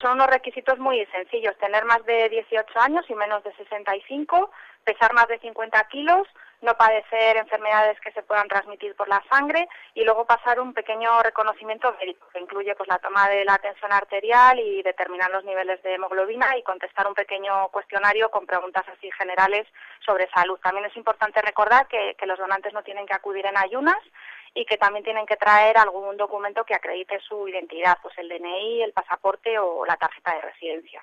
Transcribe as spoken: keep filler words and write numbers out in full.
Son unos requisitos muy sencillos: tener más de dieciocho años y menos de sesenta y cinco, pesar más de cincuenta kilos, no padecer enfermedades que se puedan transmitir por la sangre y luego pasar un pequeño reconocimiento médico que incluye pues la toma de la tensión arterial y determinar los niveles de hemoglobina y contestar un pequeño cuestionario con preguntas así generales sobre salud. También es importante recordar que, que los donantes no tienen que acudir en ayunas y que también tienen que traer algún documento que acredite su identidad, pues el D N I, el pasaporte o la tarjeta de residencia.